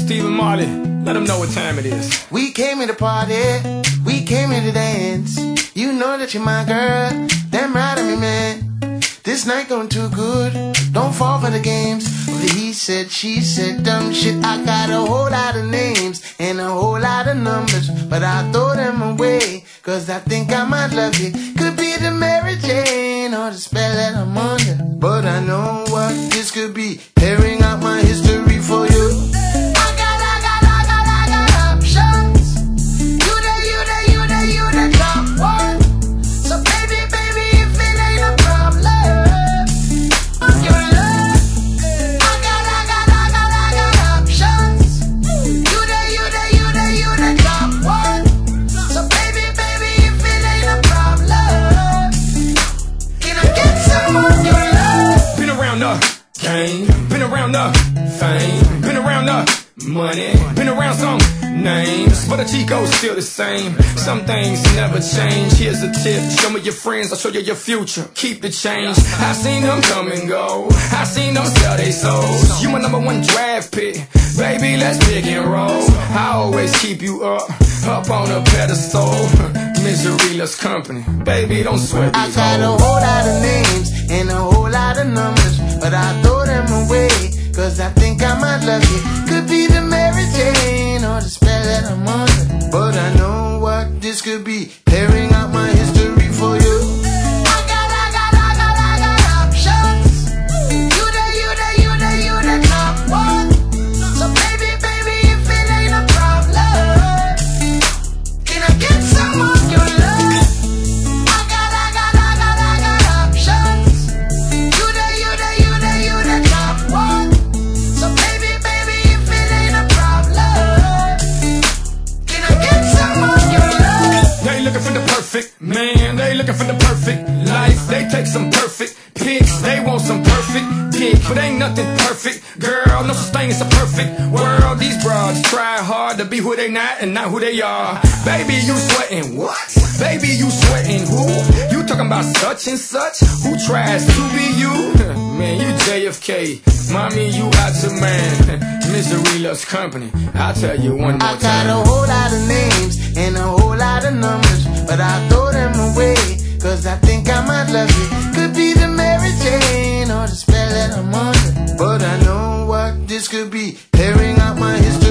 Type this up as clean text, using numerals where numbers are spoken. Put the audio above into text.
Stephen Marley, let them know what time it is. We came here to party, we came here to dance. You know that you're my girl, damn right I'm your man. This night going too good, don't fall for the games. He said, she said, dumb shit. I got a whole lot of names and a whole lot of numbers, but I throw them away, cause I think I might love you. Could be the Mary Jane or the spell that I'm under, but I know what this could be, tearing out my history for you. Been around the fame, been around the money, been around some names, but the Chico's still the same. Some things never change. Here's a tip: show me your friends, I'll show you your future. Keep the change. I seen them come and go, I seen them sell their souls. You my #1 draft pick, baby, let's pick and roll. I always keep you up on a pedestal. Misery loves company, baby, don't sweat these I got a whole lot of names and a whole lot of numbers, but I throw them away, cause I think I might love you. Could be the Mary Jane or the spell that I'm under, but I know what this could be, tearing out my history for you. Man, they looking for the perfect life. They take some perfect pics, they want some perfect dick, but ain't nothing perfect, girl. No such thing as a perfect world. These broads try hard to be who they not and not who they are. Baby, you sweating what? Baby, you sweating who? You talking about such and such? Who tries to be you? Man, you JFK. Mommy, you out your man. Misery loves company. I'll tell you one more time. I got a whole lot of names and a whole lot of numbers, but I throw them away, cause I think I might love you. Could be the Mary Jane or the spell that I'm under, but I know what this could be, tearing out my history.